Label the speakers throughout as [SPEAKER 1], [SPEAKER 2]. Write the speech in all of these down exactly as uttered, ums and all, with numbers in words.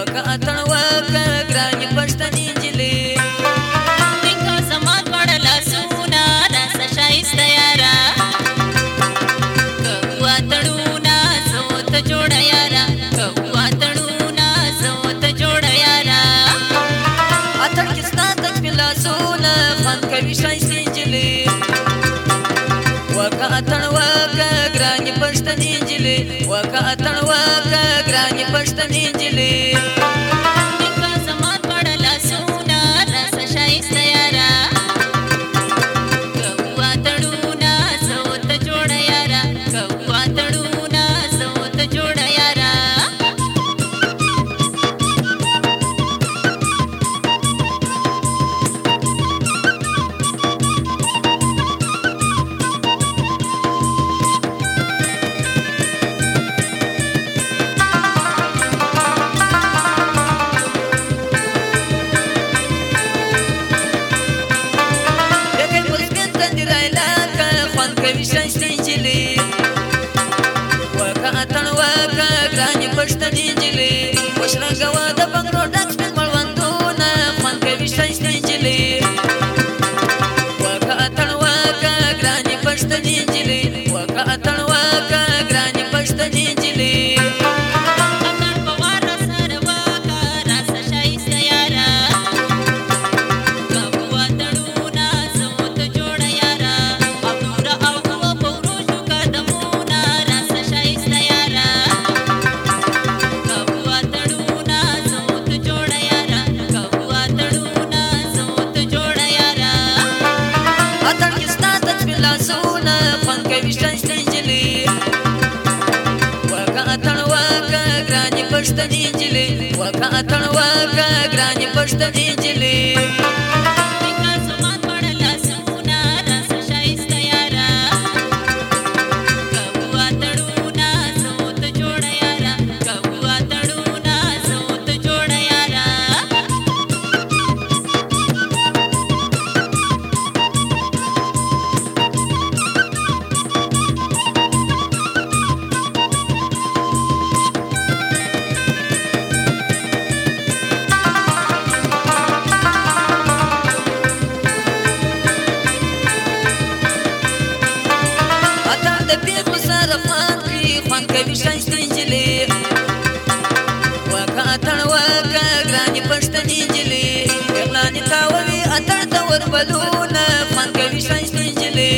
[SPEAKER 1] وکه اتڼ وکه ګرانې پښتنې نجلۍ
[SPEAKER 2] نیکه زما دواړه لاسونه راسه ښایسته یاره کوو اتڼونه زه ورته جوړه یاره کوو اتڼونه زه ورته جوړه یاره
[SPEAKER 1] اتڼ کې ستا تک مې لاسونه خوند کوي ښایستې نجلۍ وکه اتڼ وکه ګرانې پښتنې نجلۍ وکه اتڼ وکه ګرانې پښتنې نجلۍ
[SPEAKER 2] نیکه زما دواړه لاسونه راسه ښایسته یاره کوو اتڼونه زه ورته جوړه یاره کوو اتڼونه زه ورته جوړه یاره
[SPEAKER 1] کوي ښایستې نجلۍ وکه اتڼ وکه ګرانې پښتنې نجلۍ وشرنګوه د بنګړو ډک سپین مړوندونه خوند کوي ښایستې نجلۍ وکه اتڼ وکه ګرانې پښتنې نجلۍ وکه اتڼ وکه ګرانې پښتنې نجلۍ
[SPEAKER 2] اتڼ په وار راسره وکه راسه ښایسته یاره کوو اتڼونه زه ورته جوړه یاره
[SPEAKER 1] لاسونه خوند کوي ښایستې نجلۍ وکه اتڼ وکه ګرانې پښتنې نجلۍ وکه اتڼ وکه ګرانې پښتنې نجلۍ
[SPEAKER 2] نیکه زما دواړه لاسونه راسه ښایسته یاره کوو اتڼونه زه ورته جوړه یاره کوو اتڼونه زه ورته جوړه یاره
[SPEAKER 1] خوند کوي ښایستې نجلۍ وکه اتڼ وکه ګرانې پښتنې نجلۍ پېغلانې تاووي اتڼ ته وربلونه خوند کوي ښایستې نجلۍ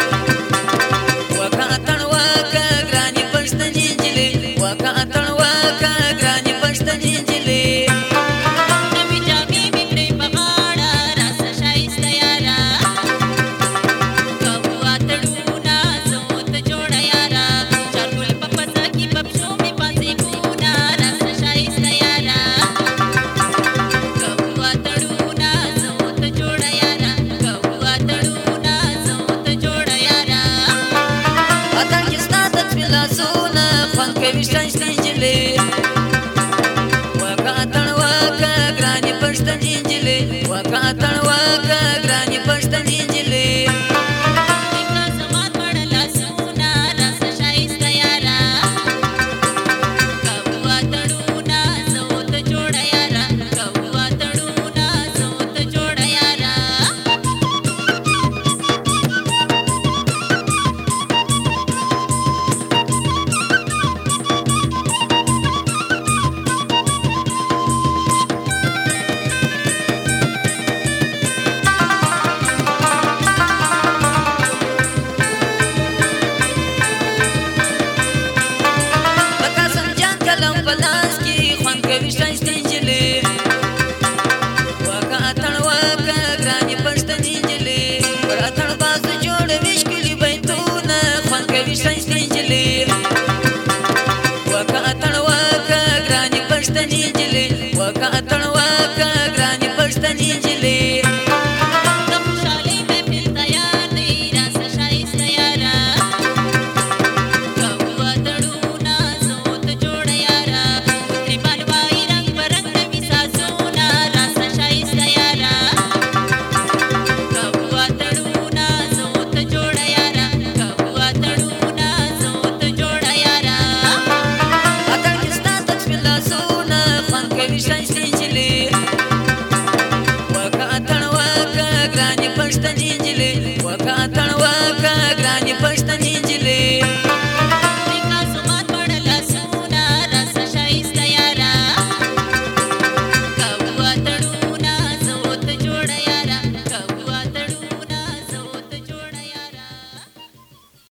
[SPEAKER 1] وکه اتڼ وکه ګرانې پښتنې نجلۍ وکه اتڼ وکه ګرانې پښتنې نجلۍ
[SPEAKER 2] نوې جامې مې کړې په غاړه راسه ښایسته یاره کوو اتڼونه زه ورته جوړه یاره
[SPEAKER 1] لاسونه خوند کوي ښایستې نجلۍ وکه اتڼ وکه ګرانې پښتنې نجلۍ وکه اتڼ وکه ګرانې پښتنې نجلۍ
[SPEAKER 2] نیکه زما دواړه لاسونه راسه ښایسته یاره کوو اتڼونه زه ورته جوړه یاره کوو اتڼونه زه ورته جوړه یاره
[SPEAKER 1] کوي ښایستې نجلۍ وکه اتڼ وکه ګرانې پښتنې نجلۍ پر اتڼ بازو جوړوي ښکلي بیتونه خوند کوي ښایستې نجلۍ وکه اتڼ وکه ګرانې پښتنې نجلۍ وکه اتڼ وکه ګرانې پښتنې نجلۍ
[SPEAKER 2] د خوشحالۍ محفل تیار دی راسه ښایسته یاره کوو اتڼونه زه ورته جوړه یاره کوي
[SPEAKER 1] شته نجلې وکه اتڼ وکه